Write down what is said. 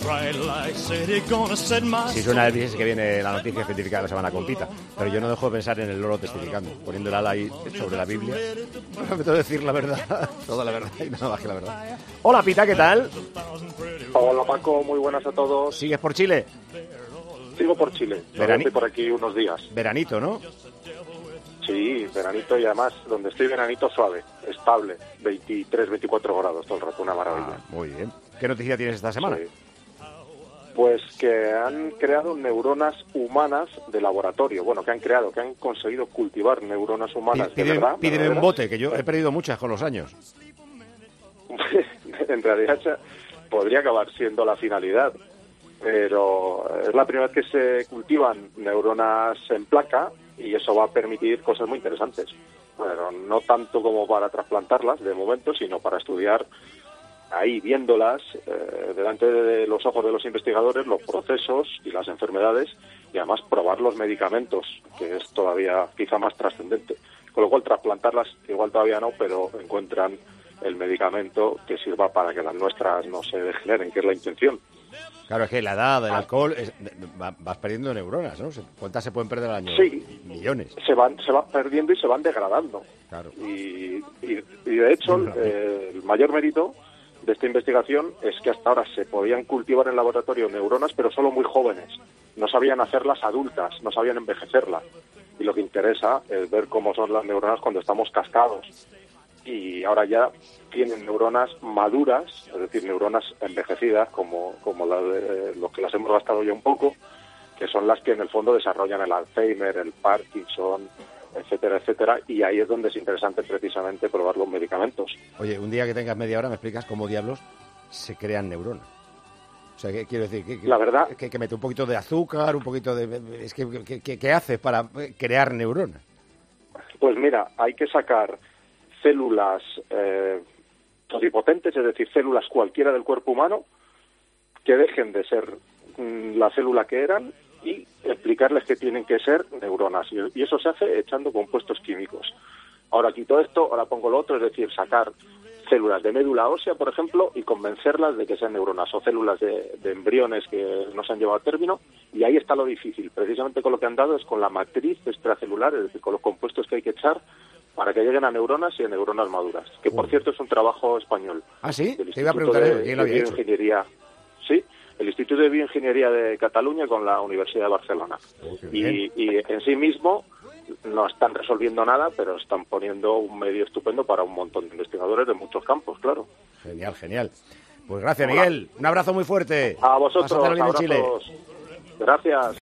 Si suena Elvis es que viene la noticia científica de la semana con Pita, pero yo no dejo de pensar en el loro testificando, poniendo el ala ahí sobre la Biblia. Me tengo que decir la verdad, toda la verdad y nada más que la verdad. Hola Pita, ¿qué tal? Hola Paco, muy buenas a todos. ¿Sigues por Chile? Sigo por Chile, estoy por aquí unos días. Veranito, ¿no? Sí, veranito y además donde estoy veranito suave, estable, 23, 24 grados todo el rato, una maravilla. Muy bien. ¿Qué noticia tienes esta semana? Sí. Pues que han creado neuronas humanas de laboratorio. Bueno, que han conseguido cultivar neuronas humanas de verdad. Pídeme un bote, que yo he perdido muchas con los años. En realidad podría acabar siendo la finalidad, pero es la primera vez que se cultivan neuronas en placa y eso va a permitir cosas muy interesantes. Bueno, no tanto como para trasplantarlas de momento, sino para estudiar ahí viéndolas delante de los ojos de los investigadores, los procesos y las enfermedades, y además probar los medicamentos, que es todavía quizá más trascendente. Con lo cual trasplantarlas igual todavía no, pero encuentran el medicamento que sirva para que las nuestras no se degeneren, que es la intención. Claro, es que la edad, el alcohol, vas perdiendo neuronas, ¿no? ¿Cuántas se pueden perder al año? Sí, millones. Se van perdiendo y se van degradando. Claro. Y de hecho, el mayor mérito de esta investigación es que hasta ahora se podían cultivar en laboratorio neuronas, pero solo muy jóvenes. No sabían hacerlas adultas, no sabían envejecerlas. Y lo que interesa es ver cómo son las neuronas cuando estamos cascados. Y ahora ya tienen neuronas maduras, es decir, neuronas envejecidas, como las de los que las hemos gastado ya un poco, que son las que en el fondo desarrollan el Alzheimer, el Parkinson, etcétera, etcétera, y ahí es donde es interesante precisamente probar los medicamentos. Oye, un día que tengas media hora me explicas cómo diablos se crean neuronas. O sea, ¿qué quiero decir? La verdad... Que mete un poquito de azúcar, un poquito de... Es ¿qué haces para crear neuronas? Pues mira, hay que sacar células totipotentes, es decir, células cualquiera del cuerpo humano, que dejen de ser la célula que eran y explicarles que tienen que ser neuronas. Y eso se hace echando compuestos químicos. Ahora quito esto, ahora pongo lo otro, es decir, sacar células de médula ósea, por ejemplo, y convencerlas de que sean neuronas, o células de embriones que no se han llevado a término, y ahí está lo difícil. Precisamente con lo que han dado es con la matriz extracelular, es decir, con los compuestos que hay que echar para que lleguen a neuronas y a neuronas maduras, que por cierto es un trabajo español. ¿Ah, sí? Te iba a preguntar quién lo había hecho. Sí, el Instituto de Bioingeniería de Cataluña con la Universidad de Barcelona. Y en sí mismo no están resolviendo nada, pero están poniendo un medio estupendo para un montón de investigadores de muchos campos, claro. Genial, genial. Pues gracias, Miguel. Un abrazo muy fuerte. A vosotros, Pásatelo bien en abrazos. Chile. Gracias.